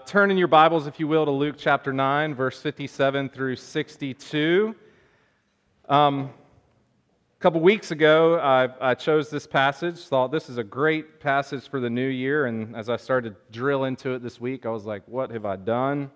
Turn in your Bibles, if you will, to Luke chapter 9, verse 57 through 62. A couple weeks ago, I chose this passage, thought this is a great passage for the new year, and as I started to drill into it this week, I was like, what have I done?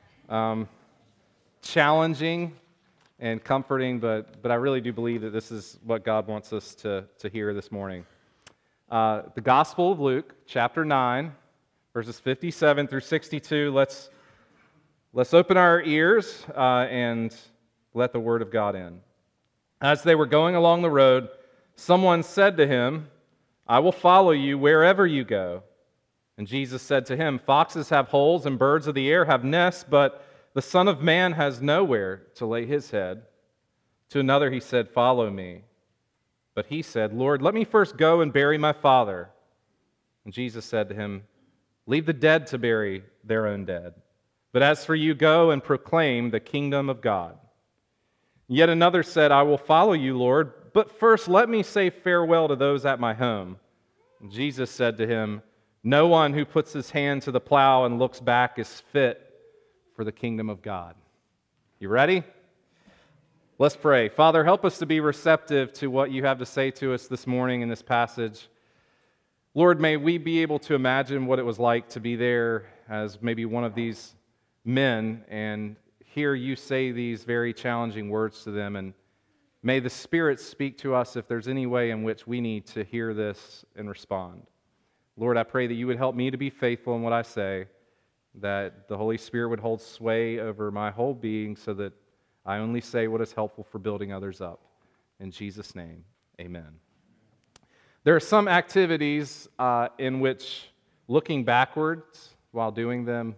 Challenging and comforting, but I really do believe that this is what God wants us to hear this morning. The Gospel of Luke, chapter 9, verses 57 through 62. Let's open our ears and let the Word of God in. As they were going along the road, someone said to him, "I will follow you wherever you go." And Jesus said to him, "Foxes have holes and birds of the air have nests, but the Son of Man has nowhere to lay his head." To another he said, "Follow me." But he said, "Lord, let me first go and bury my father." And Jesus said to him, "Leave the dead to bury their own dead. But as for you, go and proclaim the kingdom of God." Yet another said, "I will follow you, Lord, but first let me say farewell to those at my home." And Jesus said to him, "No one who puts his hand to the plow and looks back is fit for the kingdom of God." You ready? Let's pray. Father, help us to be receptive to what you have to say to us this morning in this passage. Lord, may we be able to imagine what it was like to be there as maybe one of these men and hear you say these very challenging words to them. And may the Spirit speak to us if there's any way in which we need to hear this and respond. Lord, I pray that you would help me to be faithful in what I say, that the Holy Spirit would hold sway over my whole being so that I only say what is helpful for building others up. In Jesus' name, amen. There are some activities in which looking backwards while doing them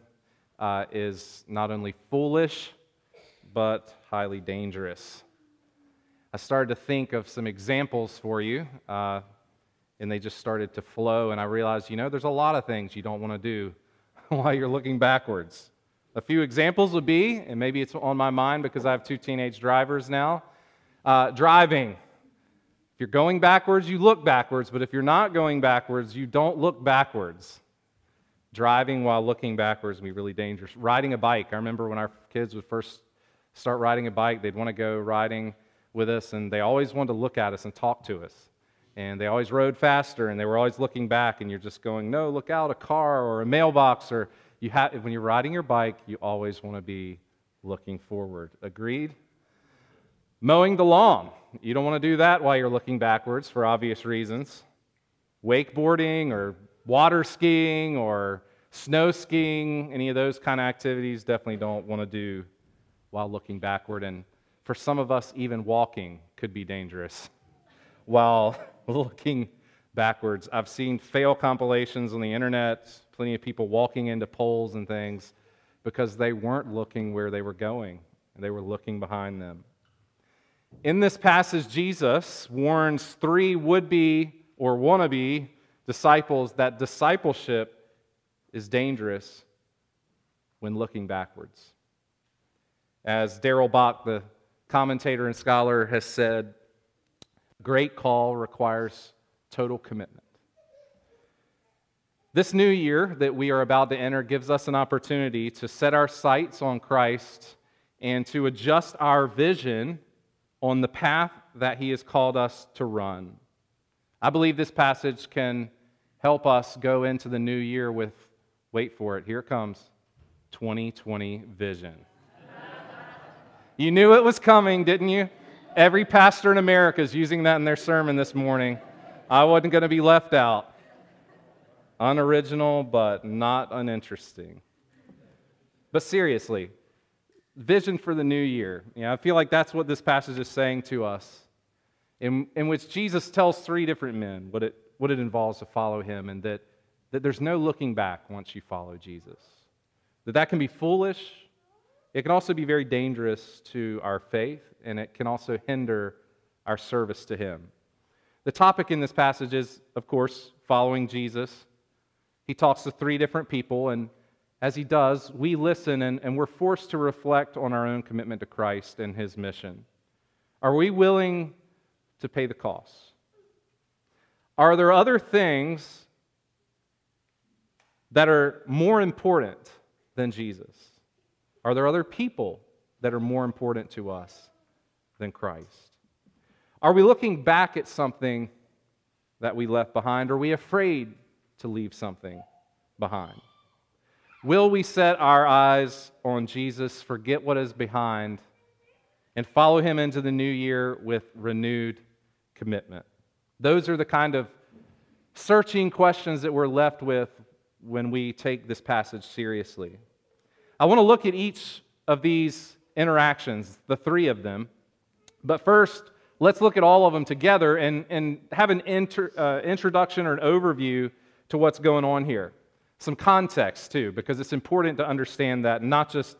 is not only foolish, but highly dangerous. I started to think of some examples for you, and they just started to flow, and I realized, there's a lot of things you don't want to do while you're looking backwards. A few examples would be, and maybe it's on my mind because I have 2 teenage drivers now, driving. If you're going backwards, you look backwards, but if you're not going backwards, you don't look backwards. Driving while looking backwards can be really dangerous. Riding a bike. I remember when our kids would first start riding a bike, they'd want to go riding with us, and they always wanted to look at us and talk to us. And they always rode faster, and they were always looking back, and you're just going, no, look out, a car or a mailbox. Or when you're riding your bike, you always want to be looking forward. Agreed? Mowing the lawn. You don't want to do that while you're looking backwards for obvious reasons. Wakeboarding or water skiing or snow skiing, any of those kind of activities, definitely don't want to do while looking backward. And for some of us, even walking could be dangerous while looking backwards. I've seen fail compilations on the internet, plenty of people walking into poles and things because they weren't looking where they were going, and they were looking behind them. In this passage, Jesus warns 3 would-be or wannabe disciples that discipleship is dangerous when looking backwards. As Darrell Bach, the commentator and scholar, has said, great call requires total commitment. This new year that we are about to enter gives us an opportunity to set our sights on Christ and to adjust our vision on the path that He has called us to run. I believe this passage can help us go into the new year with, wait for it, here it comes, 2020 vision. You knew it was coming, didn't you? Every pastor in America is using that in their sermon this morning. I wasn't going to be left out. Unoriginal, but not uninteresting. But seriously, vision for the new year. I feel like that's what this passage is saying to us, in which Jesus tells 3 different men what it involves to follow Him, and that there's no looking back once you follow Jesus. That can be foolish. It can also be very dangerous to our faith, and it can also hinder our service to Him. The topic in this passage is, of course, following Jesus. He talks to 3 different people, and as He does, we listen and we're forced to reflect on our own commitment to Christ and His mission. Are we willing to pay the cost? Are there other things that are more important than Jesus? Are there other people that are more important to us than Christ? Are we looking back at something that we left behind? Are we afraid to leave something behind? Will we set our eyes on Jesus, forget what is behind, and follow him into the new year with renewed commitment? Those are the kind of searching questions that we're left with when we take this passage seriously. I want to look at each of these interactions, the three of them. But first, let's look at all of them together and have an introduction or an overview to what's going on here. Some context, too, because it's important to understand that and not just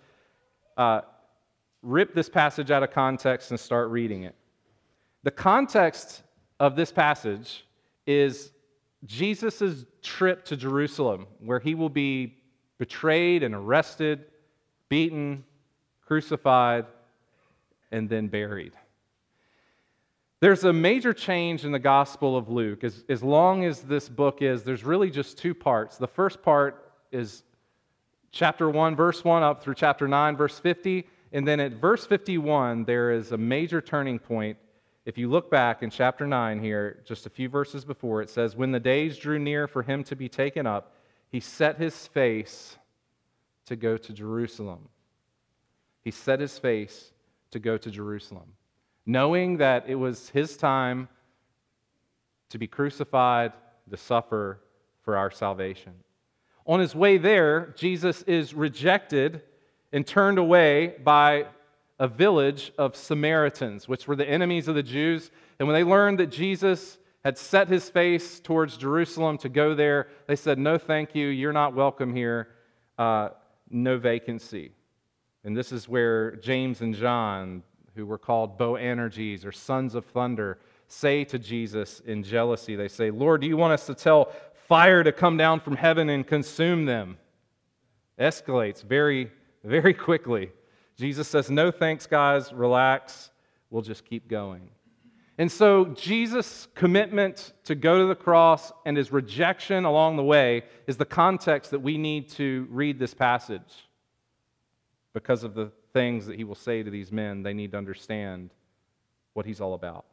rip this passage out of context and start reading it. The context of this passage is Jesus' trip to Jerusalem, where he will be betrayed and arrested, beaten, crucified, and then buried. There's a major change in the Gospel of Luke. As long as this book is, there's really just two parts. The first part is chapter 1, verse 1, up through chapter 9, verse 50. And then at verse 51, there is a major turning point. If you look back in chapter 9 here, just a few verses before, it says, "When the days drew near for him to be taken up, he set his face to go to Jerusalem." He set his face to go to Jerusalem, knowing that it was his time to be crucified, to suffer for our salvation. On his way there, Jesus is rejected and turned away by a village of Samaritans, which were the enemies of the Jews. And when they learned that Jesus had set his face towards Jerusalem to go there, they said, "No, thank you. You're not welcome here. No vacancy." And this is where James and John, who were called Boanerges or sons of thunder, say to Jesus in jealousy, they say, "Lord, do you want us to tell fire to come down from heaven and consume them?" Escalates very, very quickly. Jesus says, "No thanks, guys, relax, we'll just keep going." And so Jesus' commitment to go to the cross and his rejection along the way is the context that we need to read this passage. Because of the things that he will say to these men, they need to understand what he's all about.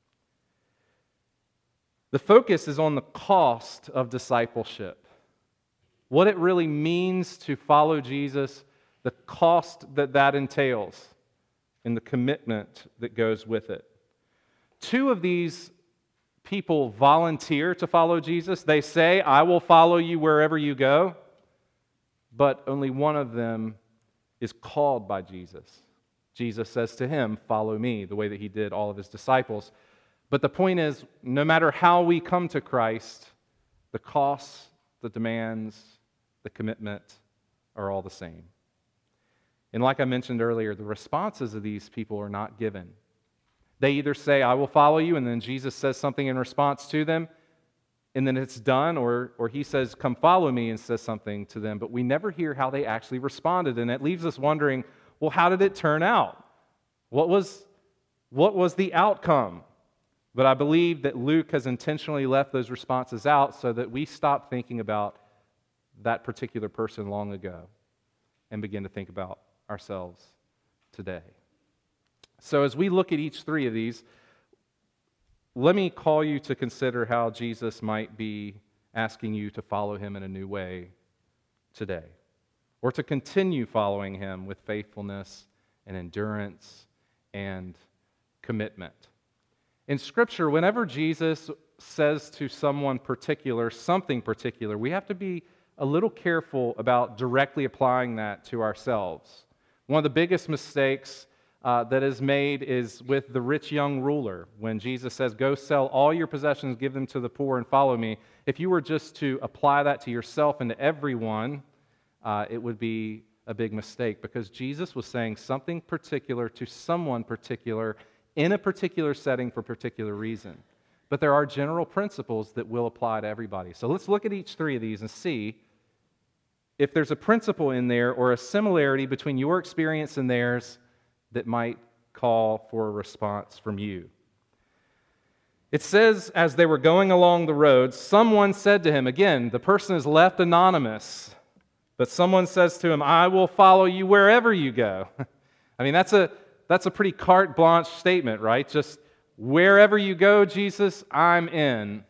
The focus is on the cost of discipleship. What it really means to follow Jesus, the cost that entails, and the commitment that goes with it. Two of these people volunteer to follow Jesus. They say, "I will follow you wherever you go," but only one of them is called by Jesus. Jesus says to him, "Follow me," the way that he did all of his disciples. But the point is, no matter how we come to Christ, the costs, the demands, the commitment are all the same. And like I mentioned earlier, the responses of these people are not given. They either say, "I will follow you," and then Jesus says something in response to them, and then it's done, or he says, "Come follow me," and says something to them. But we never hear how they actually responded, and it leaves us wondering, well, how did it turn out? What was the outcome? But I believe that Luke has intentionally left those responses out so that we stop thinking about that particular person long ago and begin to think about ourselves today. So as we look at each three of these, let me call you to consider how Jesus might be asking you to follow him in a new way today, or to continue following him with faithfulness and endurance and commitment. In Scripture, whenever Jesus says to someone particular something particular, we have to be a little careful about directly applying that to ourselves. One of the biggest mistakes that is made is with the rich young ruler. When Jesus says, "Go sell all your possessions, give them to the poor, and follow me," if you were just to apply that to yourself and to everyone, it would be a big mistake, because Jesus was saying something particular to someone particular in a particular setting for a particular reason. But there are general principles that will apply to everybody. So let's look at each three of these and see if there's a principle in there or a similarity between your experience and theirs that might call for a response from you. It says, as they were going along the road, someone said to him, again, the person is left anonymous, But someone says to him, I will follow you wherever you go. I mean, that's a pretty carte blanche statement, right? Just wherever you go, Jesus, I'm in.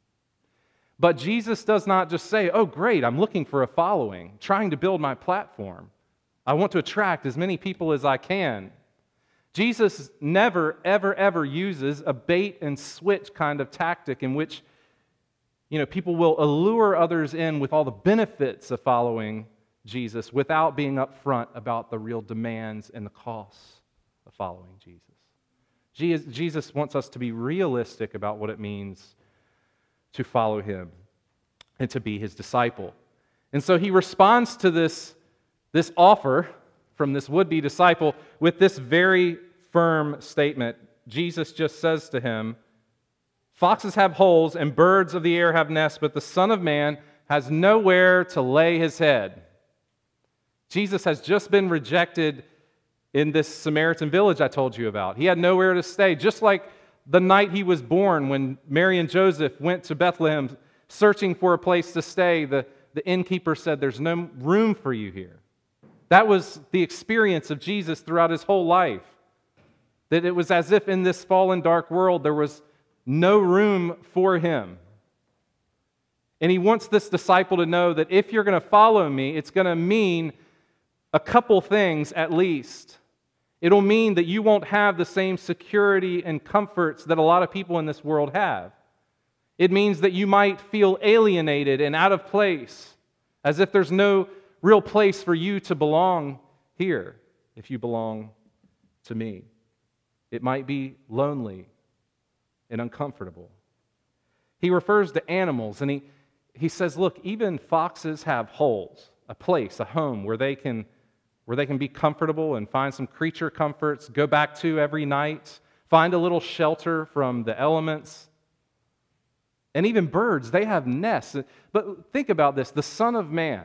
But Jesus does not just say, oh, great, I'm looking for a following, trying to build my platform. I want to attract as many people as I can. Jesus never, ever, ever uses a bait and switch kind of tactic in which people will allure others in with all the benefits of following Jesus without being upfront about the real demands and the costs of following Jesus. Jesus wants us to be realistic about what it means to follow him and to be his disciple. And so he responds to this offer from this would-be disciple with this very firm statement. Jesus just says to him, foxes have holes and birds of the air have nests, but the Son of Man has nowhere to lay his head. Jesus has just been rejected in this Samaritan village I told you about. He had nowhere to stay, just like the night he was born when Mary and Joseph went to Bethlehem searching for a place to stay. The innkeeper said, there's no room for you here. That was the experience of Jesus throughout his whole life. That it was as if in this fallen, dark world there was no room for him. And he wants this disciple to know that if you're going to follow me, it's going to mean a couple things at least. It'll mean that you won't have the same security and comforts that a lot of people in this world have. It means that you might feel alienated and out of place, as if there's no real place for you to belong here if you belong to me. It might be lonely and uncomfortable. He refers to animals, and he says, look, even foxes have holes, a place, a home where they can be comfortable and find some creature comforts, go back to every night, find a little shelter from the elements. And even birds, they have nests. But think about this, the Son of Man,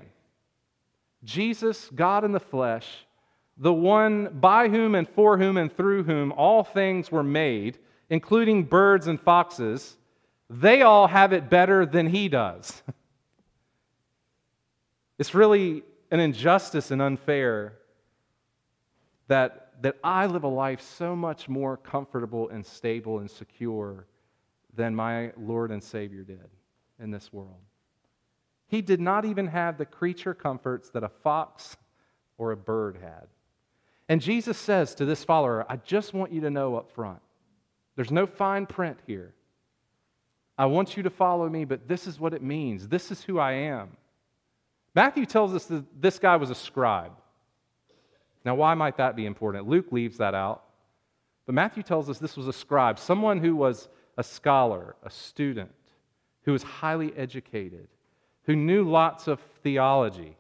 Jesus, God in the flesh, the one by whom and for whom and through whom all things were made, including birds and foxes, they all have it better than he does. It's really an injustice and unfair that I live a life so much more comfortable and stable and secure than my Lord and Savior did in this world. He did not even have the creature comforts that a fox or a bird had. And Jesus says to this follower, I just want you to know up front, there's no fine print here. I want you to follow me, but this is what it means. This is who I am. Matthew tells us that this guy was a scribe. Now, why might that be important? Luke leaves that out. But Matthew tells us this was a scribe, someone who was a scholar, a student, who was highly educated, who knew lots of theology,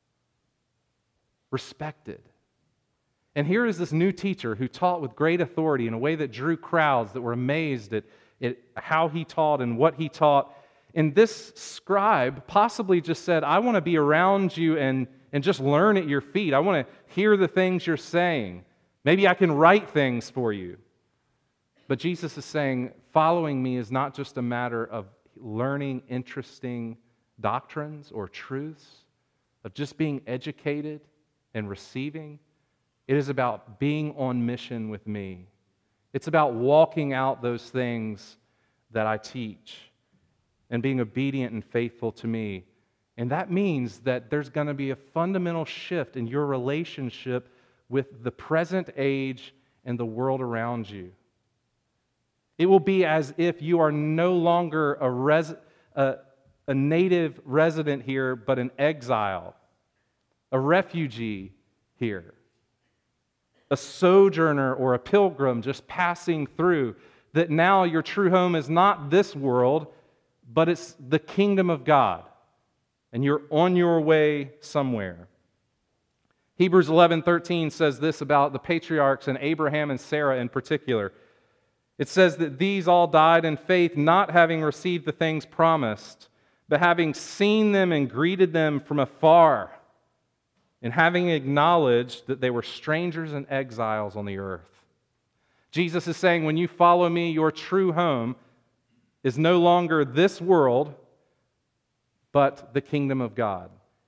respected. And here is this new teacher who taught with great authority in a way that drew crowds that were amazed at how he taught and what he taught. And this scribe possibly just said, I want to be around you and just learn at your feet. I want to hear the things you're saying. Maybe I can write things for you. But Jesus is saying, following me is not just a matter of learning interesting doctrines or truths, of just being educated and receiving. It is about being on mission with me. It's about walking out those things that I teach and being obedient and faithful to me. And that means that there's going to be a fundamental shift in your relationship with the present age and the world around you. It will be as if you are no longer a native resident here, but an exile, a refugee here, a sojourner or a pilgrim just passing through, that now your true home is not this world, but it's the kingdom of God, and you're on your way somewhere. Hebrews 11:13 says this about the patriarchs and Abraham and Sarah in particular. It says that these all died in faith, not having received the things promised, but having seen them and greeted them from afar, and having acknowledged that they were strangers and exiles on the earth. Jesus is saying, when you follow me, your true home is no longer this world, but the kingdom of God.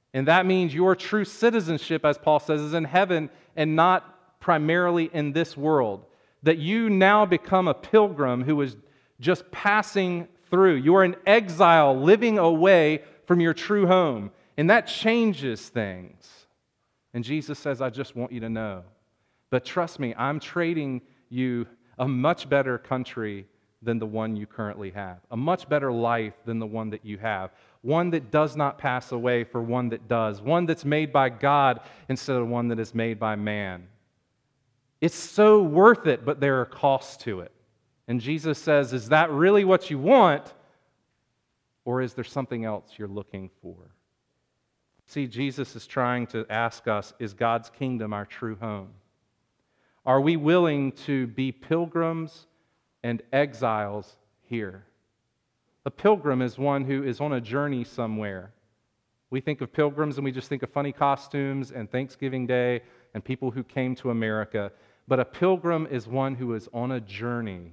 And that means your true citizenship, as Paul says, is in heaven and not primarily in this world. That you now become a pilgrim who is just passing through. You are an exile living away from your true home. And that changes things. And Jesus says, I just want you to know. But trust me, I'm trading you a much better country than the one you currently have. A much better life than the one that you have. One that does not pass away for one that does. One that's made by God instead of one that is made by man. It's so worth it, but there are costs to it. And Jesus says, is that really what you want? Or is there something else you're looking for? See, Jesus is trying to ask us, is God's kingdom our true home? Are we willing to be pilgrims and exiles here? A pilgrim is one who is on a journey somewhere. We think of pilgrims and we just think of funny costumes and Thanksgiving Day and people who came to America. But a pilgrim is one who is on a journey,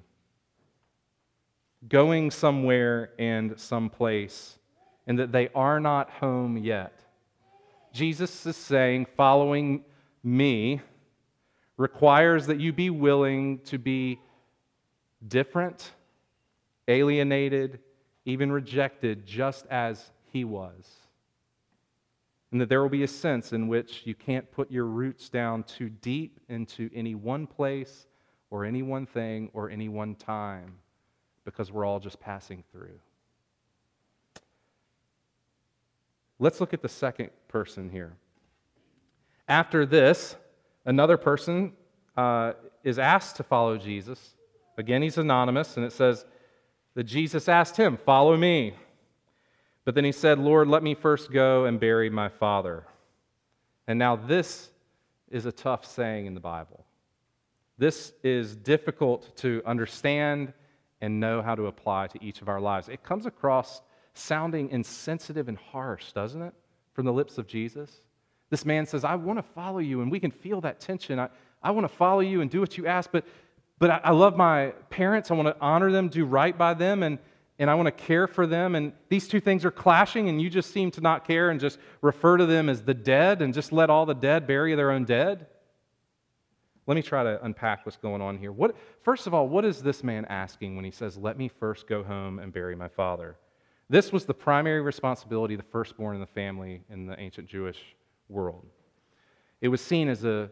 going somewhere and someplace, and that they are not home yet. Jesus is saying, following me requires that you be willing to be different, alienated, even rejected, just as he was. And that there will be a sense in which you can't put your roots down too deep into any one place or any one thing or any one time, because we're all just passing through. Let's look at the second person here. After this, another person is asked to follow Jesus. Again, he's anonymous, and it says that Jesus asked him, "Follow me." But then he said, "Lord, let me first go and bury my father." And now this is a tough saying in the Bible. This is difficult to understand and know how to apply to each of our lives. It comes across sounding insensitive and harsh, doesn't it, from the lips of Jesus? This man says, I want to follow you, and we can feel that tension. I want to follow you and do what you ask, but I love my parents. I want to honor them, do right by them, and I want to care for them. And these two things are clashing, and you just seem to not care and just refer to them as the dead and just let all the dead bury their own dead. Let me try to unpack what's going on here. First of all, what is this man asking when he says, let me first go home and bury my father? This was the primary responsibility of the firstborn in the family in the ancient Jewish world. It was seen as a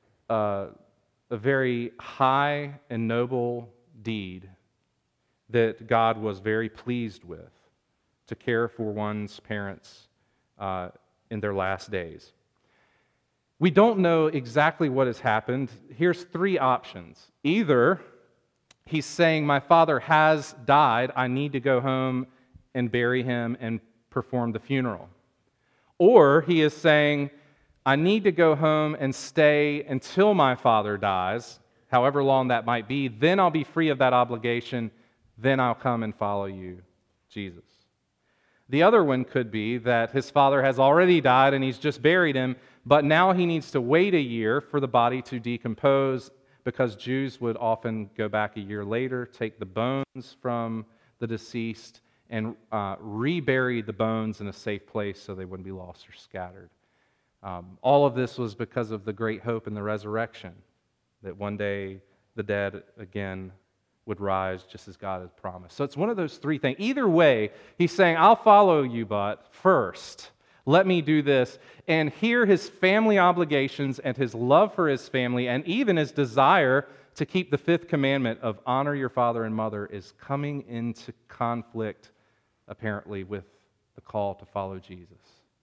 very high and noble deed that God was very pleased with, to care for one's parents in their last days. We don't know exactly what has happened. Here's three options. Either he's saying, my father has died, I need to go home and bury him and perform the funeral. Or he is saying, I need to go home and stay until my father dies, however long that might be, then I'll be free of that obligation, then I'll come and follow you, Jesus. The other one could be that his father has already died and he's just buried him, but now he needs to wait a year for the body to decompose, because Jews would often go back a year later, take the bones from the deceased, and rebury the bones in a safe place so they wouldn't be lost or scattered. All of this was because of the great hope in the resurrection, that one day the dead again would rise just as God had promised. So it's one of those three things. Either way, he's saying, I'll follow you, but first, let me do this. And here his family obligations and his love for his family and even his desire to keep the fifth commandment of honor your father and mother is coming into conflict, apparently, with the call to follow Jesus.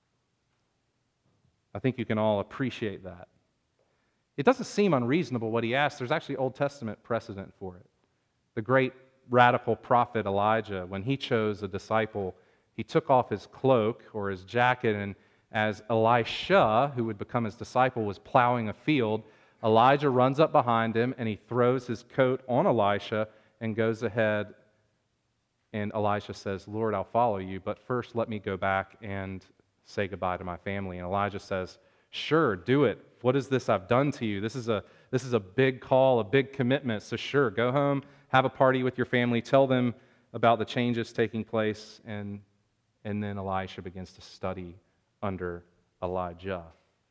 I think you can all appreciate that. It doesn't seem unreasonable what he asked. There's actually Old Testament precedent for it. The great radical prophet Elijah, when he chose a disciple, he took off his cloak or his jacket, and as Elisha, who would become his disciple, was plowing a field, Elijah runs up behind him and he throws his coat on Elisha and goes ahead, and Elisha says, Lord, I'll follow you, but first let me go back and say goodbye to my family. And Elijah says, sure, do it. What is this I've done to you? This is a big call, a big commitment. So sure, go home, have a party with your family, tell them about the changes taking place, and then Elisha begins to study under Elijah.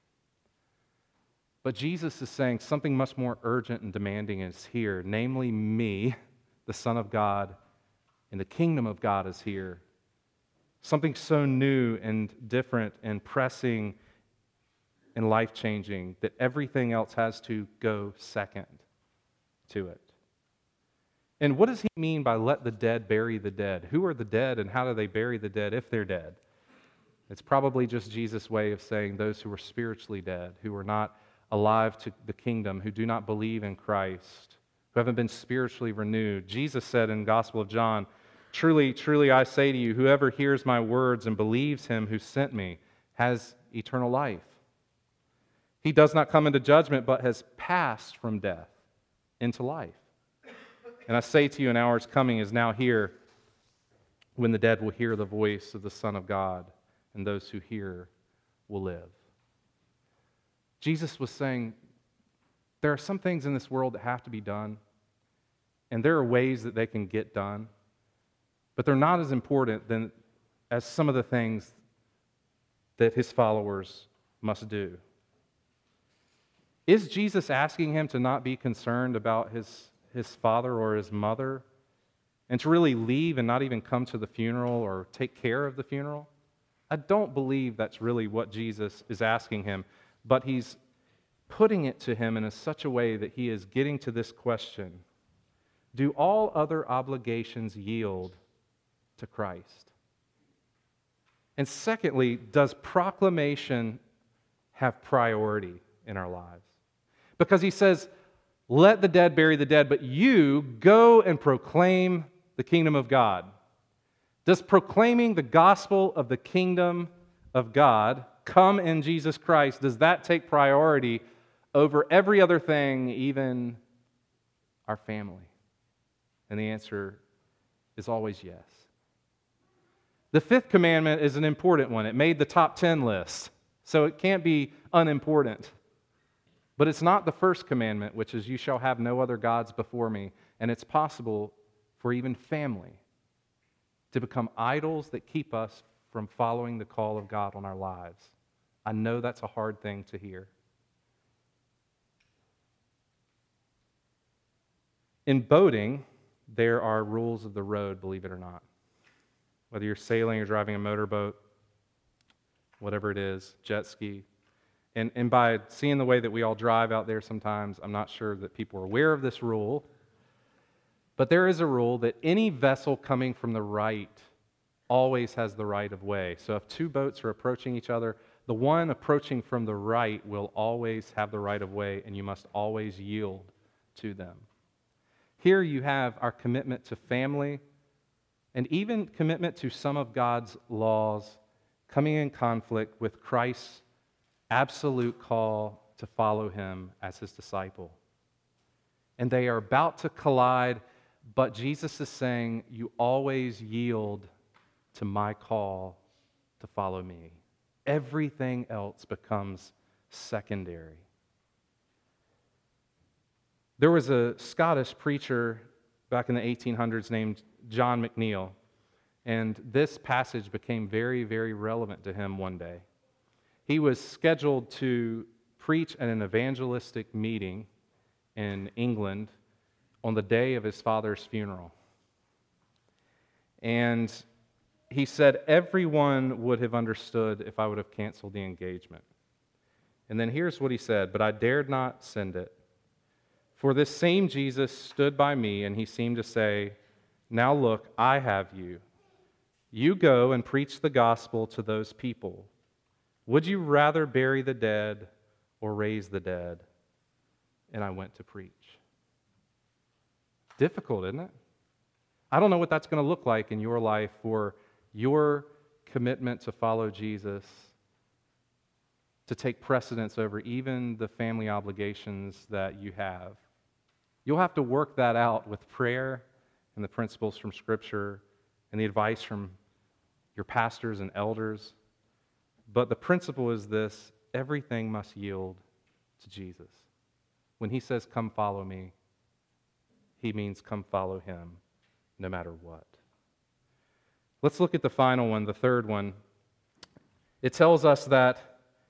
But Jesus is saying something much more urgent and demanding is here, namely me, the Son of God, and the kingdom of God is here. Something so new and different and pressing and life-changing that everything else has to go second to it. And what does he mean by let the dead bury the dead? Who are the dead and how do they bury the dead if they're dead? It's probably just Jesus' way of saying those who are spiritually dead, who are not alive to the kingdom, who do not believe in Christ, who haven't been spiritually renewed. Jesus said in the Gospel of John, "Truly, truly I say to you, whoever hears my words and believes him who sent me has eternal life. He does not come into judgment, but has passed from death into life. And I say to you, an hour is coming, is now here, when the dead will hear the voice of the Son of God, and those who hear will live." Jesus was saying, there are some things in this world that have to be done, and there are ways that they can get done, but they're not as important as some of the things that his followers must do. Is Jesus asking him to not be concerned about his father or his mother, and to really leave and not even come to the funeral or take care of the funeral? I don't believe that's really what Jesus is asking him, but he's putting it to him in such a way that he is getting to this question: do all other obligations yield to Christ? And secondly, does proclamation have priority in our lives? Because he says, let the dead bury the dead, but you go and proclaim the kingdom of God. Does proclaiming the gospel of the kingdom of God, come in Jesus Christ, does that take priority over every other thing, even our family? And the answer is always yes. The fifth commandment is an important one. It made the top 10 list, so it can't be unimportant. But it's not the first commandment, which is, you shall have no other gods before me. And it's possible for even family to become idols that keep us from following the call of God on our lives. I know that's a hard thing to hear. In boating, there are rules of the road, believe it or not. Whether you're sailing or driving a motorboat, whatever it is, jet ski. And by seeing the way that we all drive out there sometimes, I'm not sure that people are aware of this rule. But there is a rule that any vessel coming from the right always has the right of way. So if two boats are approaching each other, the one approaching from the right will always have the right of way, and you must always yield to them. Here you have our commitment to family and even commitment to some of God's laws coming in conflict with Christ's absolute call to follow him as his disciple. And they are about to collide, but Jesus is saying, you always yield to my call to follow me. Everything else becomes secondary. There was a Scottish preacher back in the 1800s named John McNeill, and this passage became very, very relevant to him one day. He was scheduled to preach at an evangelistic meeting in England on the day of his father's funeral. And he said, everyone would have understood if I would have canceled the engagement. And then here's what he said: but I dared not send it. For this same Jesus stood by me, and he seemed to say, now look, I have you. You go and preach the gospel to those people. Would you rather bury the dead or raise the dead? And I went to preach. Difficult, isn't it? I don't know what that's going to look like in your life for your commitment to follow Jesus, to take precedence over even the family obligations that you have. You'll have to work that out with prayer and the principles from Scripture and the advice from your pastors and elders. But the principle is this: everything must yield to Jesus. When he says, come follow me, he means come follow him no matter what. Let's look at the final one, the third one. It tells us that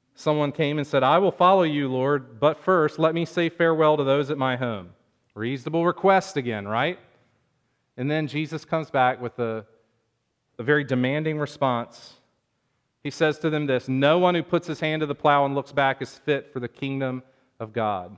someone came and said, "I will follow you, Lord, but first let me say farewell to those at my home." Reasonable request again, right? And then Jesus comes back with a very demanding response. He says to them this: "No one who puts his hand to the plow and looks back is fit for the kingdom of God."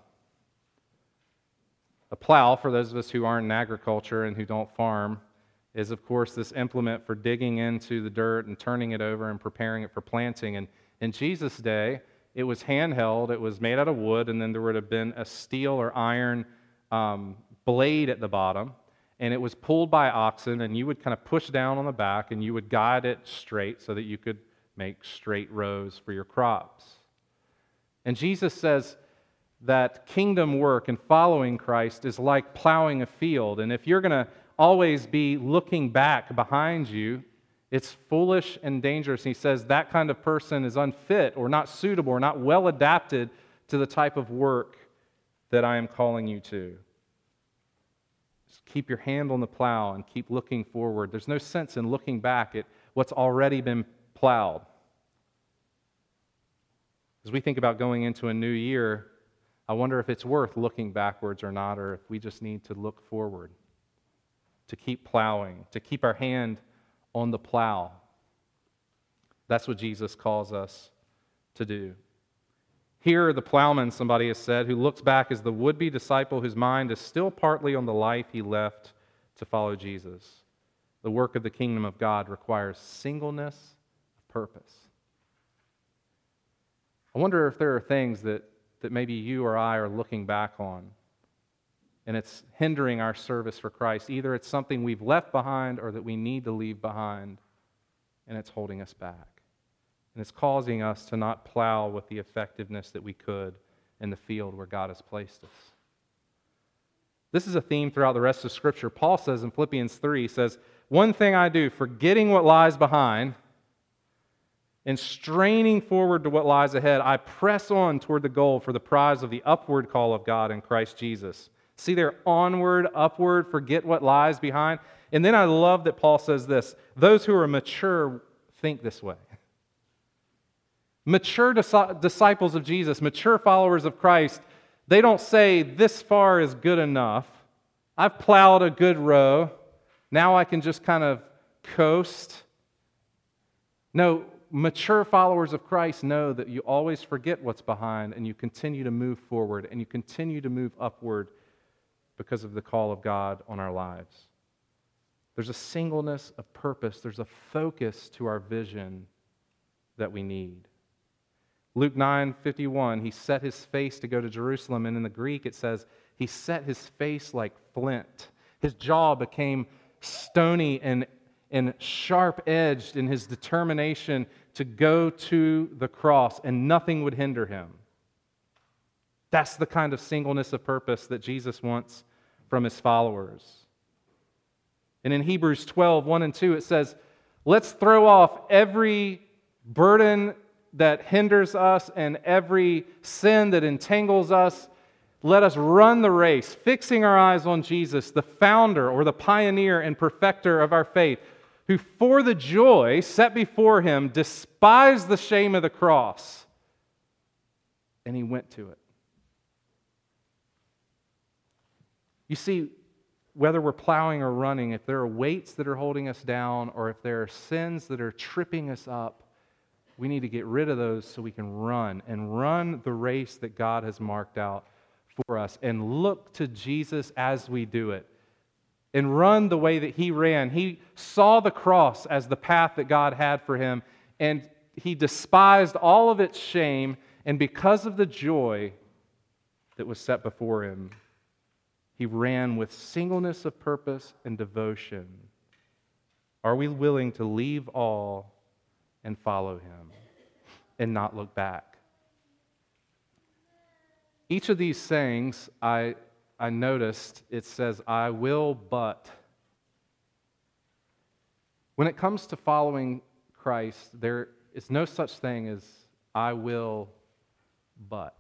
A plow, for those of us who aren't in agriculture and who don't farm, is, of course, this implement for digging into the dirt and turning it over and preparing it for planting. And in Jesus' day, it was handheld, it was made out of wood, and then there would have been a steel or iron blade at the bottom, and it was pulled by oxen, and you would kind of push down on the back, and you would guide it straight so that you could make straight rows for your crops. And Jesus says that kingdom work and following Christ is like plowing a field, and if you're going to always be looking back behind you, it's foolish and dangerous. And he says that kind of person is unfit or not suitable or not well adapted to the type of work that I am calling you to. Just keep your hand on the plow and keep looking forward. There's no sense in looking back at what's already been plowed. As we think about going into a new year, I wonder if it's worth looking backwards or not, or if we just need to look forward, to keep plowing, to keep our hand on the plow. That's what Jesus calls us to do. Here, the plowman, somebody has said, who looks back is the would-be disciple whose mind is still partly on the life he left to follow Jesus. The work of the kingdom of God requires singleness of purpose. I wonder if there are things that maybe you or I are looking back on, and it's hindering our service for Christ. Either it's something we've left behind or that we need to leave behind, and it's holding us back. And it's causing us to not plow with the effectiveness that we could in the field where God has placed us. This is a theme throughout the rest of Scripture. Paul says in Philippians 3, he says, "One thing I do, forgetting what lies behind and straining forward to what lies ahead, I press on toward the goal for the prize of the upward call of God in Christ Jesus." See there, onward, upward, forget what lies behind. And then I love that Paul says this: those who are mature think this way. Mature disciples of Jesus, mature followers of Christ, they don't say, "This far is good enough. I've plowed a good row. Now I can just kind of coast." No, mature followers of Christ know that you always forget what's behind and you continue to move forward and you continue to move upward because of the call of God on our lives. There's a singleness of purpose. There's a focus to our vision that we need. Luke 9:51, he set his face to go to Jerusalem, and in the Greek it says he set his face like flint. His jaw became stony and sharp-edged in his determination to go to the cross, and nothing would hinder him. That's the kind of singleness of purpose that Jesus wants from his followers. And in Hebrews 12:1-2, it says, "Let's throw off every burden that hinders us and every sin that entangles us. Let us run the race, fixing our eyes on Jesus, the founder or the pioneer and perfecter of our faith, who for the joy set before him despised the shame of the cross, and he went to it." You see, whether we're plowing or running, if there are weights that are holding us down or if there are sins that are tripping us up, we need to get rid of those so we can run the race that God has marked out for us and look to Jesus as we do it and run the way that he ran. He saw the cross as the path that God had for him, and he despised all of its shame, and because of the joy that was set before him, he ran with singleness of purpose and devotion. Are we willing to leave all and follow him and not look back? Each of these sayings, I noticed, it says, "I will, but." When it comes to following Christ, there is no such thing as "I will, but."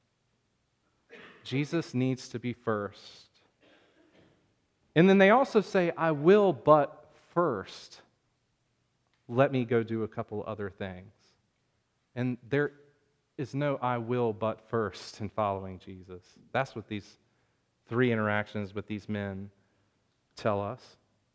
Jesus needs to be first. And then they also say, "I will, but first, let me go do a couple other things." And is no I will but first in following Jesus. That's what these 3 interactions with these men tell us.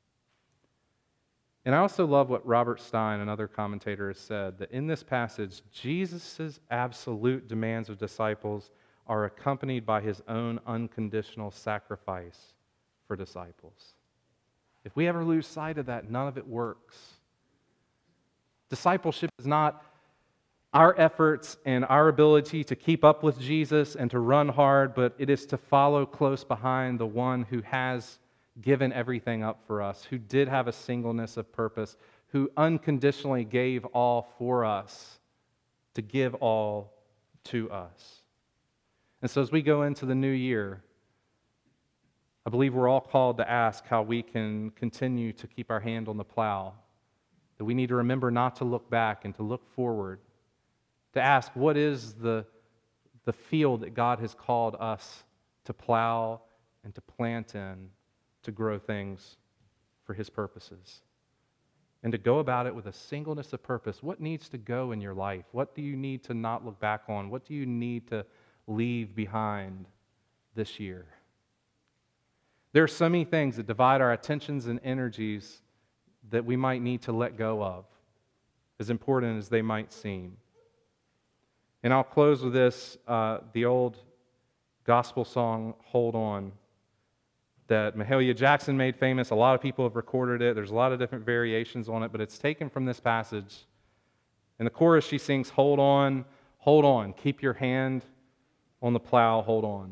And I also love what Robert Stein, another commentator, has said, that in this passage, Jesus' absolute demands of disciples are accompanied by his own unconditional sacrifice for disciples. If we ever lose sight of that, none of it works. Discipleship is not our efforts and our ability to keep up with Jesus and to run hard, but it is to follow close behind the one who has given everything up for us, who did have a singleness of purpose, who unconditionally gave all for us, to give all to us. And so as we go into the new year, I believe we're all called to ask how we can continue to keep our hand on the plow, that we need to remember not to look back and to look forward, to ask what is the field that God has called us to plow and to plant in, to grow things for His purposes. And to go about it with a singleness of purpose. What needs to go in your life? What do you need to not look back on? What do you need to leave behind this year? There are so many things that divide our attentions and energies that we might need to let go of, as important as they might seem. And I'll close with this, the old gospel song, Hold On, that Mahalia Jackson made famous. A lot of people have recorded it. There's a lot of different variations on it, but it's taken from this passage. In the chorus, she sings, hold on, keep your hand on the plow, hold on.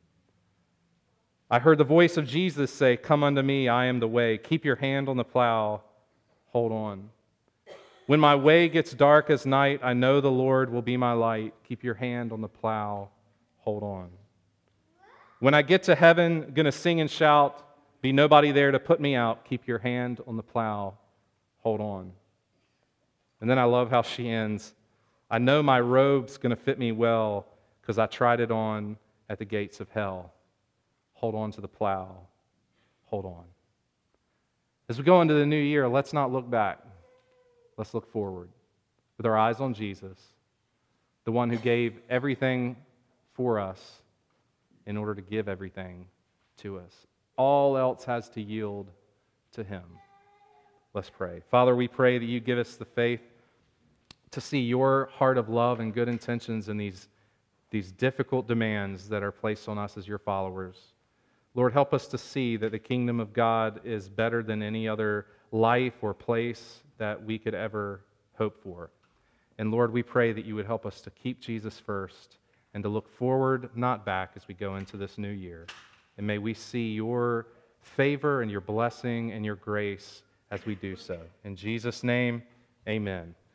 I heard the voice of Jesus say, come unto me, I am the way. Keep your hand on the plow, hold on. When my way gets dark as night, I know the Lord will be my light. Keep your hand on the plow, hold on. When I get to heaven, gonna sing and shout, be nobody there to put me out. Keep your hand on the plow, hold on. And then I love how she ends. I know my robe's gonna fit me well because I tried it on at the gates of hell. Hold on to the plow, hold on. As we go into the new year, let's not look back. Let's look forward with our eyes on Jesus, the one who gave everything for us in order to give everything to us. All else has to yield to Him. Let's pray. Father, we pray that you give us the faith to see your heart of love and good intentions in these difficult demands that are placed on us as your followers. Lord, help us to see that the kingdom of God is better than any other life or place that we could ever hope for. And Lord, we pray that you would help us to keep Jesus first and to look forward, not back, as we go into this new year. And may we see your favor and your blessing and your grace as we do so. In Jesus' name, amen.